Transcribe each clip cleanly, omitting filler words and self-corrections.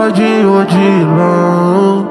ela de odilão.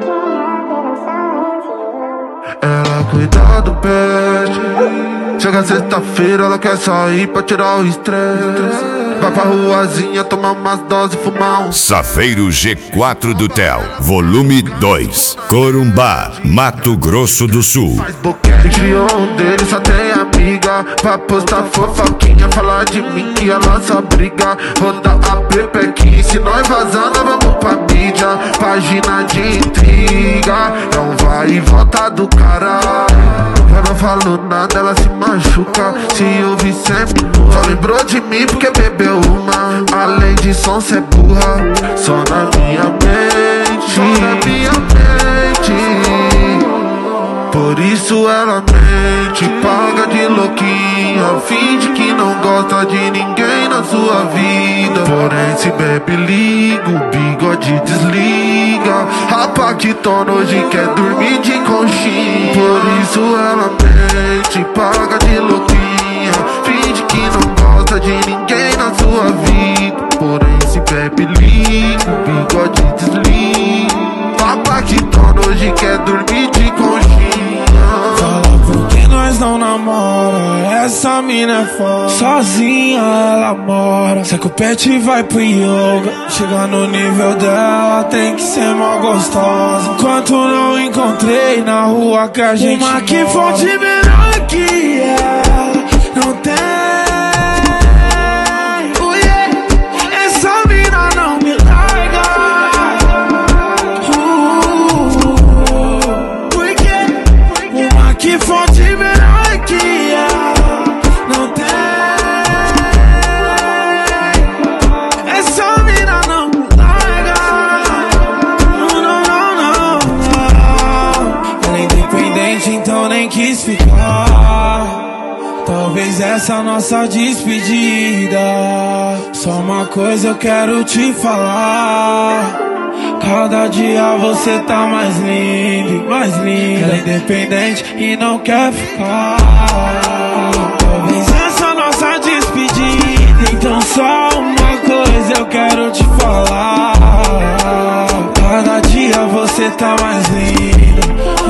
Ela cuida do pet. Chega sexta-feira, ela quer sair pra tirar o estresse. Vai pra ruazinha, tomar umas doses, fumar um. Safeiro G4 do Theo, volume 2, Corumbá, Mato Grosso do Sul. Faz boquete, um dele só tem amiga. Pra postar fofoquinha, falar de mim que a nossa briga. Roda a pepequinha, se nós vazar, nós vamos pra mídia. Página de intriga, é um vai e volta do caralho. Eu não falo nada, ela se machuca. Se ouvir sempre, só lembrou de mim porque bebeu uma. Além de som, cê é burra. Só na minha mente, só na minha mente. Por isso ela mente, paga de louquinha. Finge que não gosta de ninguém na sua vida. Porém se bebe liga, o bigode desliga. A Paquitona hoje quer dormir de conchinha. Por isso ela mente, paga de louquinha. Finge que não gosta de ninguém na sua vida. Porém se bebe liga, o bigode desliga. A Paquitona hoje quer dormir de conchinha. Fala porque nós não namora, essa mina é foda. Sozinha ela mora. Se que o pet vai pro yoga, chegar no nível dela tem que ser mó gostosa. Enquanto não encontrei na rua que a gente uma que fonte melhor que ela não tem. Essa mina não me larga. Porque uma que fonte melhor que ela não tem. Essa mina não me larga. Não. Ela é independente, então nem quis ficar. Talvez essa nossa despedida. Só uma coisa eu quero te falar. Cada dia você tá mais lindo, mais linda. Ela é independente e não quer ficar. Talvez essa nossa despedida. Então só uma coisa eu quero te falar. Cada dia você tá mais linda.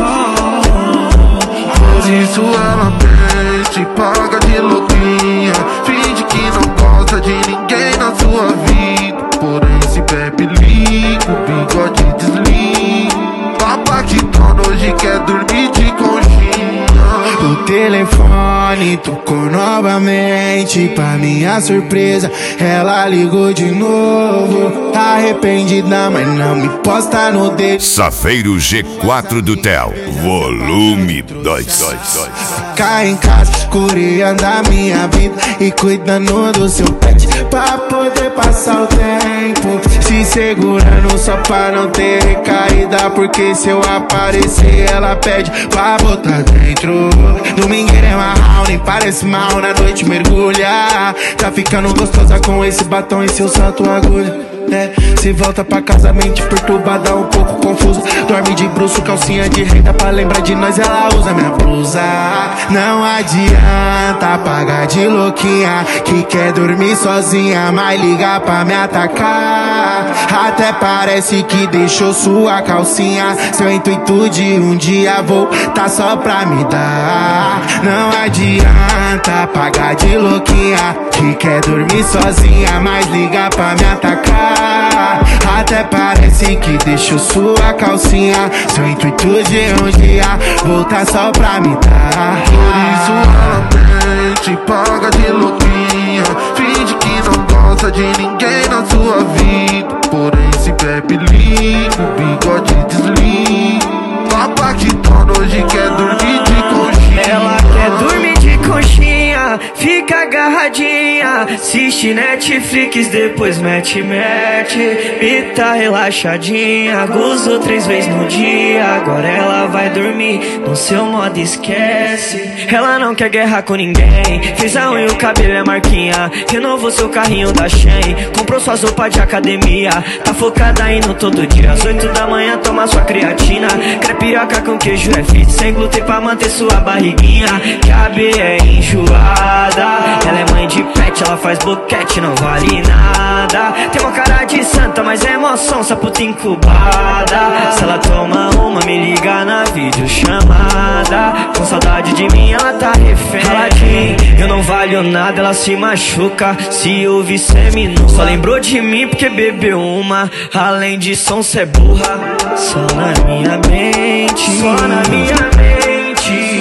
Por isso ela mente, paga de louquinha. Finge que não gosta de ninguém na sua vida. Porém se bebe liga, o bigode desliga. A Paquitona hoje quer dormir de conchinha. O telefone tocou novamente. Pra minha surpresa, ela ligou de novo. Arrependida, mas não me posta no dedo. Safeiro G4 do Theo, volume 2. Cai em casa, escureando a minha vida e cuidando do seu pet, pra poder passar o tempo, se segurando só pra não ter recaída. Porque se eu aparecer, ela pede pra botar dentro. Domingueira é marral, nem parece mal, na noite mergulha. Tá ficando gostosa com esse batom e seu santo agulha. Se volta pra casa, mente perturbada, um pouco confusa. Dorme de bruço, calcinha de renda, pra lembrar de nós ela usa minha blusa. Não adianta pagar de louquinha, que quer dormir sozinha, mas liga pra me atacar. Até parece que deixou sua calcinha. Seu intuito de um dia voltar só pra me dar. Não adianta pagar de louquinha, que quer dormir sozinha, mas liga pra me atacar. Até parece que deixou sua calcinha. Seu intuito de um dia voltar só pra me dar. Por isso ela mente, paga de louquinha. Finge que não gosta de ninguém na sua vida. Porém se bebe liga, o bigode desliga. A Paquitona hoje quer dormir de conchinha. Ela quer dormir de conchinha, fica agarradinha, assiste Netflix, depois mete. E tá relaxadinha, gozou 3 vezes no dia. Agora ela vai dormir no seu modo esquece. Ela não quer guerra com ninguém, fez a unha e o cabelo é marquinha. Renovou seu carrinho da Shein, comprou suas roupas de academia. Tá focada indo todo dia, às 8 da manhã toma sua creatina. Crepioca com queijo é fit, sem glúten pra manter sua barriguinha. Que a B é enjoada, ela é mãe de pet, ela só faz boquete, não vale nada. Tem uma cara de santa, mas é emoção, essa puta incubada. Se ela toma uma, me liga na videochamada. Com saudade de mim, ela tá refém. Raladinho, eu não valho nada, ela se machuca. Se ouvir seminu, só lembrou de mim porque bebeu uma. Além de som, cê é burra. Só na minha mente, só na minha mente.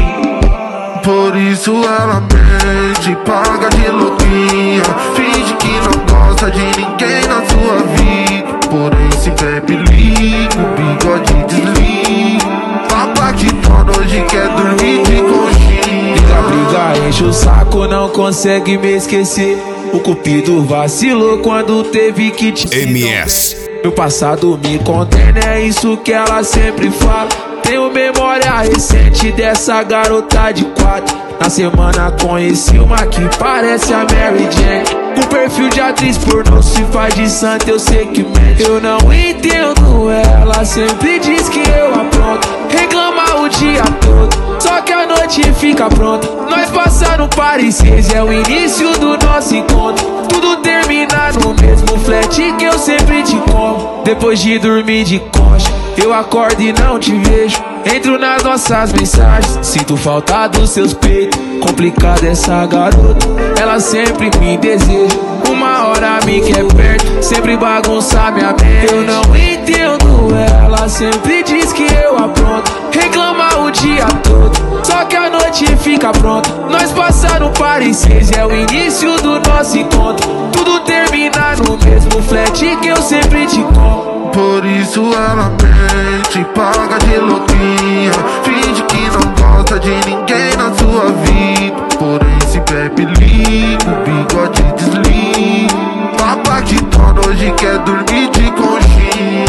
Por isso ela mente, paga de louquinha. Finge que não gosta de ninguém na sua vida. Porém se bebe liga, o bigode desliga. Papai de tono hoje quer dormir de conchinha. Briga, enche o saco, não consegue me esquecer. O cupido vacilou quando teve que te MS. Meu passado me condena, é isso que ela sempre fala. Tenho memória recente dessa garota de 4. Na semana conheci uma que parece a Mary Jane. Com perfil de atriz pornô, se faz de santa, eu sei que mente. Eu não entendo ela, sempre diz que eu apronto. Reclama o dia todo, só que a noite fica pronta. Nós passar no Paris 6, é o início do nosso encontro. Tudo termina no mesmo flat que eu sempre te como. Depois de dormir de concha, eu acordo e não te vejo. Entro nas nossas mensagens, sinto falta dos seus peitos. Complicada essa garota, ela sempre me deseja. Uma hora me quer perto, sempre bagunça minha mente. Eu não entendo ela, sempre diz que eu apronto. Reclama o dia todo, só que a noite fica pronta. Nós passar no Paris 6, é o início do nosso encontro. Tudo termina no mesmo flat que eu sempre te como. Por isso ela mente, paga de louquinha. Finge que não gosta de ninguém na sua vida. Porém se bebe liga, o bigode desliga. Papai de tono hoje quer dormir de conchinha.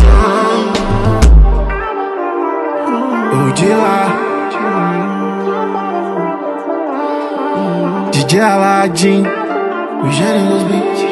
O de lá, DJ Aladdin, o gênio dos beats.